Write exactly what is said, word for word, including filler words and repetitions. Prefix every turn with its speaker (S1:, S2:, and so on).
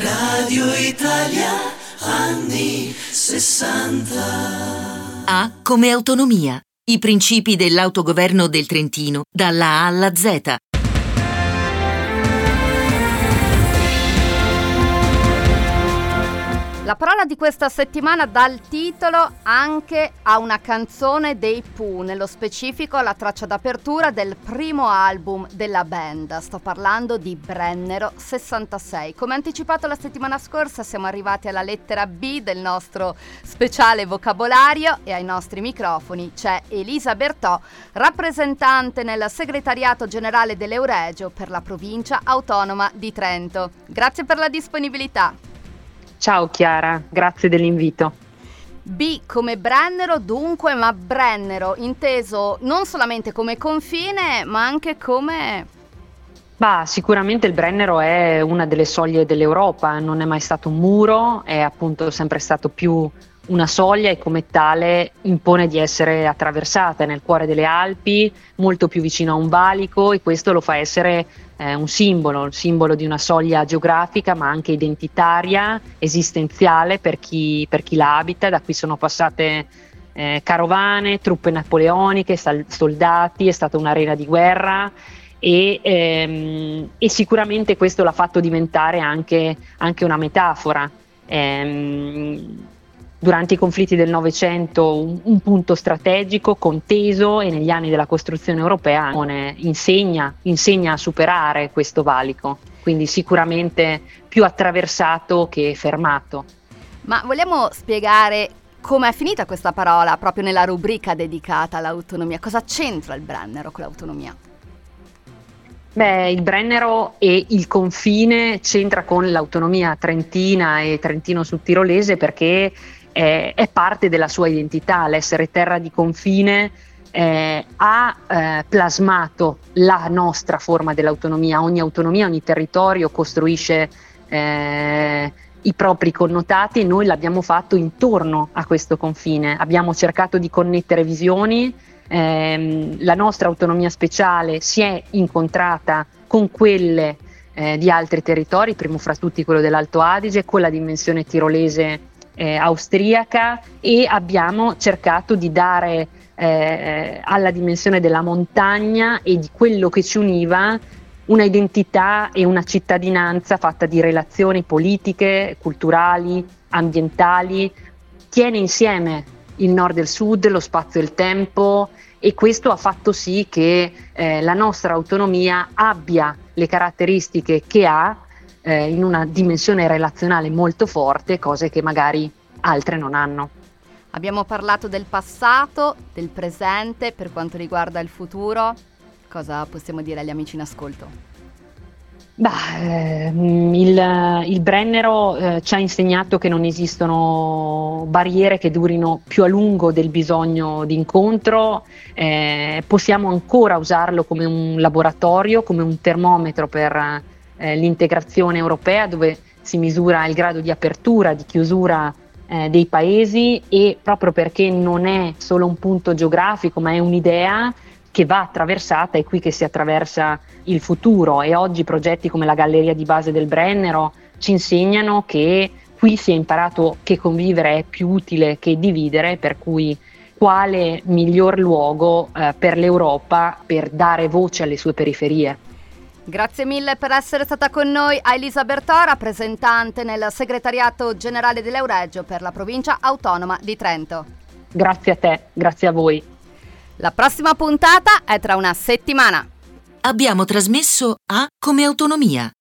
S1: Radio Italia, anni sessanta.
S2: A come autonomia. I principi dell'autogoverno del Trentino, dalla A alla Z.
S3: La parola di questa settimana dà il titolo anche a una canzone dei Pooh, nello specifico la traccia d'apertura del primo album della band. Sto parlando di Brennero sessantasei. Come anticipato la settimana scorsa siamo arrivati alla lettera B del nostro speciale vocabolario e ai nostri microfoni c'è Elisa Bertò, rappresentante nel segretariato generale dell'Euregio per la provincia autonoma di Trento. Grazie per la disponibilità.
S4: Ciao Chiara, grazie dell'invito.
S3: B come Brennero dunque, ma Brennero inteso non solamente come confine, ma anche come...
S4: Bah, sicuramente il Brennero è una delle soglie dell'Europa, non è mai stato un muro, è appunto sempre stato più una soglia e come tale impone di essere attraversata nel cuore delle Alpi, molto più vicino a un valico, e questo lo fa essere eh, un simbolo, il simbolo di una soglia geografica ma anche identitaria, esistenziale per chi, per chi la abita. Da qui sono passate eh, carovane, truppe napoleoniche, sal- soldati, è stata un'arena di guerra. E, ehm, e sicuramente questo l'ha fatto diventare anche, anche una metafora. Ehm, durante i conflitti del Novecento un, un punto strategico, conteso, e negli anni della costruzione europea insegna, insegna a superare questo valico, quindi sicuramente più attraversato che fermato.
S3: Ma vogliamo spiegare come è finita questa parola proprio nella rubrica dedicata all'autonomia? Cosa c'entra il Brennero con l'autonomia?
S4: Beh, il Brennero e il confine c'entra con l'autonomia trentina e trentino-sudtirolese perché è, è parte della sua identità. L'essere terra di confine eh, ha eh, plasmato la nostra forma dell'autonomia. Ogni autonomia, ogni territorio costruisce eh, i propri connotati e noi l'abbiamo fatto intorno a questo confine. Abbiamo cercato di connettere visioni. Eh, la nostra autonomia speciale si è incontrata con quelle eh, di altri territori, primo fra tutti quello dell'Alto Adige, con la dimensione tirolese eh, austriaca, e abbiamo cercato di dare eh, alla dimensione della montagna e di quello che ci univa una identità e una cittadinanza fatta di relazioni politiche, culturali, ambientali. Tiene insieme il nord e il sud, lo spazio e il tempo, e questo ha fatto sì che eh, la nostra autonomia abbia le caratteristiche che ha eh, in una dimensione relazionale molto forte, cose che magari altre non hanno.
S3: Abbiamo parlato del passato, del presente, per quanto riguarda il futuro, cosa possiamo dire agli amici in ascolto?
S4: Bah, ehm, il, il Brennero eh, ci ha insegnato che non esistono barriere che durino più a lungo del bisogno di incontro. Eh, possiamo ancora usarlo come un laboratorio, come un termometro per eh, l'integrazione europea, dove si misura il grado di apertura, di chiusura eh, dei paesi, e proprio perché non è solo un punto geografico ma è un'idea che va attraversata, è qui che si attraversa il futuro. E oggi progetti come la Galleria di Base del Brennero ci insegnano che qui si è imparato che convivere è più utile che dividere, per cui quale miglior luogo eh, per l'Europa per dare voce alle sue periferie.
S3: Grazie mille per essere stata con noi a Elisa Bertò, rappresentante nel segretariato generale dell'Euregio per la provincia autonoma di Trento.
S4: Grazie a te, grazie a voi.
S3: La prossima puntata è tra una settimana.
S2: Abbiamo trasmesso A come autonomia.